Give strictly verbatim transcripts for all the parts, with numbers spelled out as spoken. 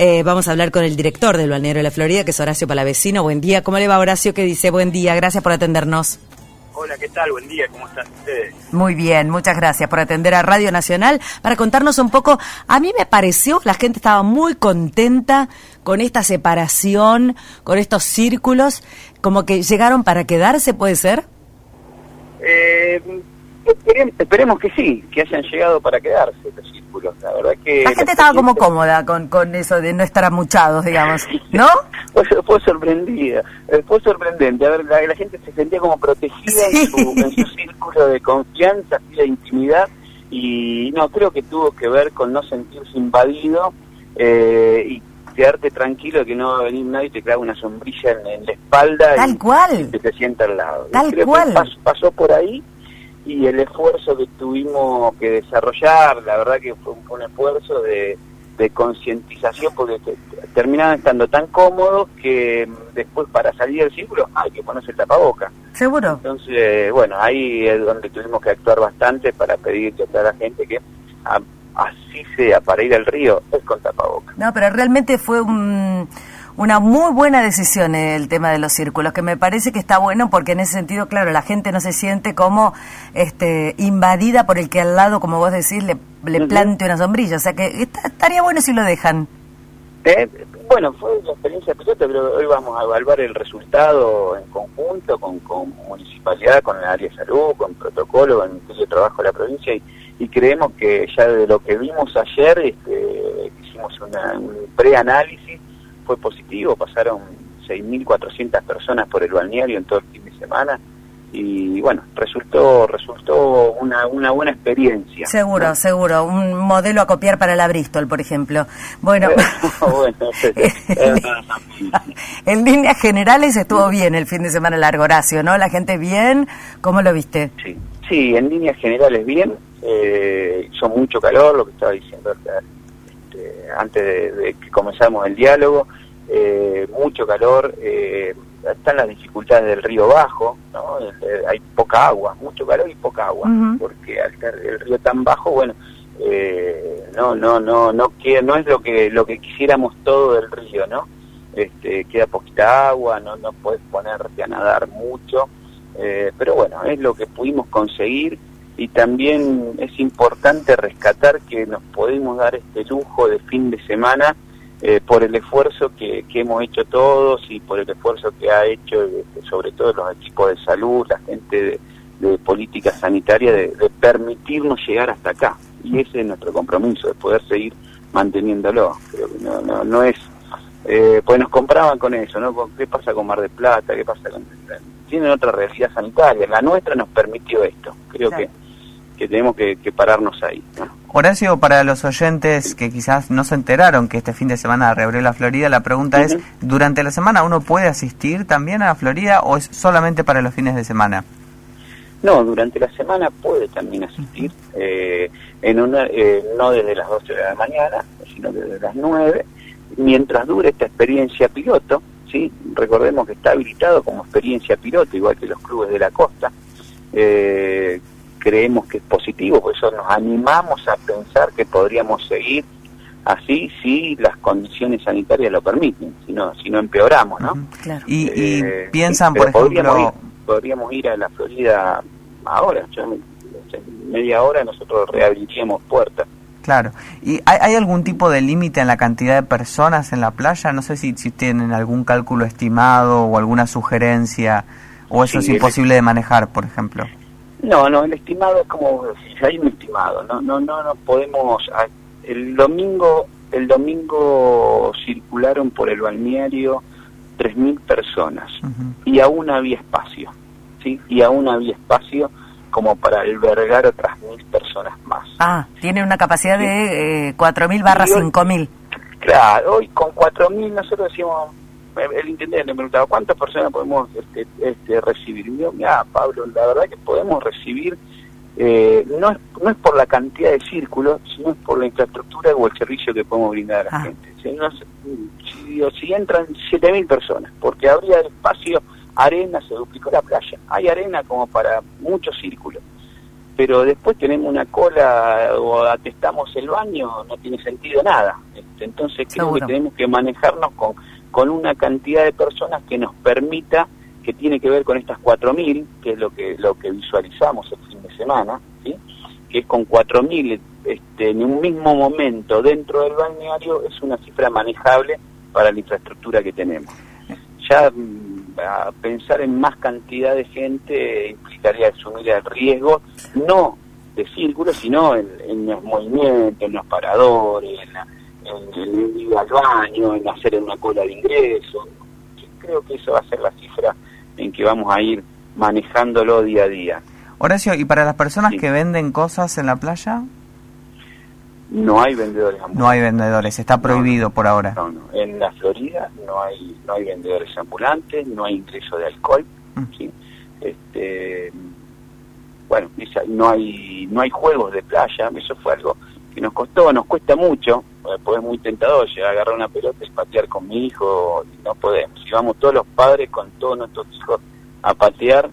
Eh, vamos a hablar con el director del Balneario de la Florida, que es Horacio Palavecino. Buen día. ¿Cómo le va, Horacio? ¿Qué dice? Buen día. Gracias por atendernos. Hola, ¿qué tal? Buen día. ¿Cómo están ustedes? Muy bien. Muchas gracias por atender a Radio Nacional para contarnos un poco. A mí me pareció, la gente estaba muy contenta con esta separación, con estos círculos, como que llegaron para quedarse, ¿puede ser? Eh, esperemos, esperemos que sí, que hayan llegado para quedarse los círculos. La verdad que... La gente estaba como cómoda con, con eso de no estar amuchados, digamos, ¿no? fue, fue sorprendida, fue sorprendente. A ver, la, la gente se sentía como protegida sí. en, su, en su círculo de confianza y de intimidad, y no, creo que tuvo que ver con no sentirse invadido eh, y quedarte tranquilo que no va a venir nadie y te clava una sombrilla en, en la espalda. Tal y, cual. Y te, te sienta al lado. Tal creo cual. Que pasó, pasó por ahí, y el esfuerzo que tuvimos que desarrollar, la verdad que fue un, un esfuerzo de, de concientización, porque te, te, terminaban estando tan cómodos que después para salir del círculo hay que ponerse el tapaboca. ¿Seguro? Entonces, bueno, ahí es donde tuvimos que actuar bastante para pedirle a toda la gente que... A, así sea, para ir al río, es con tapabocas. No, pero realmente fue un, una muy buena decisión el tema de los círculos, que me parece que está bueno porque en ese sentido, claro, la gente no se siente como este invadida por el que al lado, como vos decís, le, le uh-huh. plante una sombrilla. O sea que está, estaría bueno si lo dejan. Eh, bueno, fue la experiencia piloto, pero hoy vamos a evaluar el resultado en conjunto con, con municipalidad, con el área de salud, con protocolo, con el Ministerio de Trabajo de la provincia, y y creemos que ya de lo que vimos ayer, este, hicimos una, un preanálisis, fue positivo, pasaron seis mil cuatrocientas personas por el balneario en todo el fin de semana, y bueno, resultó resultó una, una buena experiencia. Seguro, ¿no? Seguro, un modelo a copiar para la Bristol, por ejemplo. Bueno, bueno en líneas generales estuvo bien el fin de semana largo, Horacio, ¿no? La gente bien, ¿cómo lo viste? Sí, sí, en líneas generales bien. Eh, hizo mucho calor, lo que estaba diciendo este, antes de, de que comenzamos el diálogo, eh, mucho calor, eh, están las dificultades del río bajo, ¿no? Eh, hay poca agua, mucho calor y poca agua, uh-huh. porque al estar el río tan bajo, bueno, eh, no, no, no, no queda, no es lo que lo que quisiéramos todo del río, ¿no? Este, queda poquita agua, no, no puedes ponerte a nadar mucho, eh, pero bueno, es lo que pudimos conseguir. Y también es importante rescatar que nos podemos dar este lujo de fin de semana eh, por el esfuerzo que, que hemos hecho todos y por el esfuerzo que ha hecho este, sobre todo los equipos de salud, la gente de, de política sanitaria, de, de permitirnos llegar hasta acá. Y ese es nuestro compromiso, de poder seguir manteniéndolo. Creo que no, no, no es... Eh, pues nos compraban con eso, ¿no? ¿Qué pasa con Mar del Plata? ¿Qué pasa con...? Tienen otra realidad sanitaria. La nuestra nos permitió esto. Creo claro. que... que tenemos que, que pararnos ahí, ¿no? Horacio, para los oyentes que quizás no se enteraron que este fin de semana reabrió la Florida, la pregunta uh-huh. es, ¿durante la semana uno puede asistir también a la Florida o es solamente para los fines de semana? No, durante la semana puede también asistir, uh-huh. eh, en una, eh, no desde las doce de la mañana, sino desde las nueve, mientras dure esta experiencia piloto, ¿sí? Recordemos que está habilitado como experiencia piloto, igual que los clubes de la costa, eh, creemos que es positivo, por eso nos animamos a pensar que podríamos seguir así si las condiciones sanitarias lo permiten, si no, si no empeoramos, ¿no? Uh-huh, claro. Y, y eh, piensan, sí, por ejemplo... Podríamos ir, podríamos ir a la Florida ahora, ya en media hora nosotros reabriríamos puertas. Claro. ¿Y hay, hay algún tipo de límite en la cantidad de personas en la playa? No sé si, si tienen algún cálculo estimado o alguna sugerencia, o eso sí, es imposible el... de manejar, por ejemplo. No, no, el estimado es como si hay un estimado, no, no, no, no podemos. El domingo, el domingo circularon por el balneario tres mil personas uh-huh. y aún había espacio, sí, y aún había espacio como para albergar otras mil personas más. Ah, tiene una capacidad sí. de eh, cuatro mil barra cinco mil. Claro, hoy con cuatro mil nosotros decimos. El intendente me preguntaba, ¿cuántas personas podemos este, este, recibir? Y yo, mira, Pablo, la verdad que podemos recibir, eh, no, es, no es por la cantidad de círculos, sino es por la infraestructura o el servicio que podemos brindar a la ah. gente. Si, no, si, si entran siete mil personas, porque habría espacio, arena, se duplicó la playa. Hay arena como para muchos círculos. pero después tenemos una cola o atestamos el baño, no tiene sentido nada. Este, entonces creo Seguro. que tenemos que manejarnos con, con una cantidad de personas que nos permita, que tiene que ver con estas cuatro mil, que es lo que lo que visualizamos el fin de semana, ¿sí? Que es con cuatro mil este, en un mismo momento dentro del balneario, es una cifra manejable para la infraestructura que tenemos. Ya mm, a pensar en más cantidad de gente implicaría asumir el riesgo, no de círculos, sino en, en los movimientos, en los paradores, en, la, en, en ir al baño, en hacer una cola de ingreso. Creo que eso va a ser la cifra en que vamos a ir manejándolo día a día. Horacio, ¿y para las personas Sí. que venden cosas en la playa? No hay vendedores ambulantes. No hay vendedores, está prohibido no, por ahora. No, no. En la Florida no hay no hay vendedores ambulantes, no hay ingreso de alcohol, Mm. ¿sí? Este, bueno, esa- no hay no hay juegos de playa, eso fue algo que nos costó, nos cuesta mucho, porque es muy tentador llegar a agarrar una pelota y patear con mi hijo, y no podemos. Si vamos todos los padres con todos nuestros hijos a patear,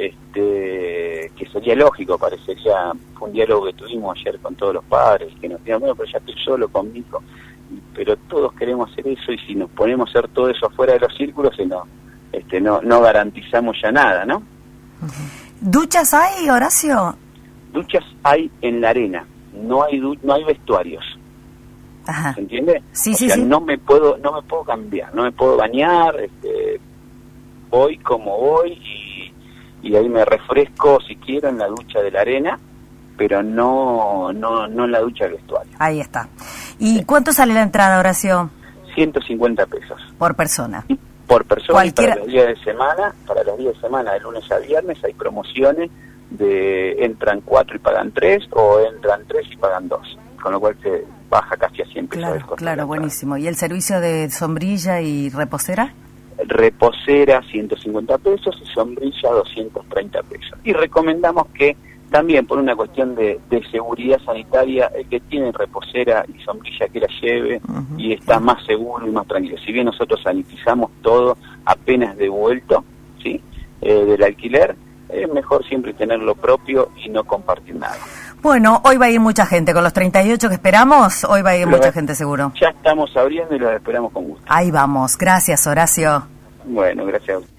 este que sería lógico, parecería, fue un diálogo que tuvimos ayer con todos los padres, que nos decían, bueno, pero ya estoy solo con mi hijo, pero todos queremos hacer eso, y si nos ponemos a hacer todo eso afuera de los círculos, se no, este, no, no garantizamos ya nada, ¿no? ¿Duchas hay, Horacio? Duchas hay en la arena, no hay du no hay vestuarios, Ajá. ¿se entiende? Sí, o sí, sea, sí. no me puedo, no me puedo cambiar, no me puedo bañar, este, voy como voy, y, y ahí me refresco si quiero en la ducha de la arena, pero no, no, no en la ducha del vestuario. Ahí está. ¿Y cuánto sale la entrada, Horacio? ciento cincuenta pesos. Por persona. Y por persona, Cualquiera- y para los días de semana, para los días de semana, de lunes a viernes, hay promociones de entran cuatro y pagan tres, o entran tres y pagan dos, con lo cual se baja casi a cien pesos. el Claro, costo de la claro, entrada. buenísimo. ¿Y el servicio de sombrilla y reposera? Reposera ciento cincuenta pesos y sombrilla doscientos treinta pesos. Y recomendamos que también por una cuestión de, de seguridad sanitaria, el que tiene reposera y sombrilla que la lleve, Ujú. y está más seguro y más tranquilo. Si bien nosotros sanitizamos todo apenas devuelto, ¿sí? eh, del alquiler, es mejor siempre tener lo propio y no compartir nada. Bueno, hoy va a ir mucha gente. Con los treinta y ocho que esperamos, hoy va a ir Lo- mucha gente seguro. Ya estamos abriendo y los esperamos con gusto. Ahí vamos. Gracias, Horacio. Bueno, gracias a usted.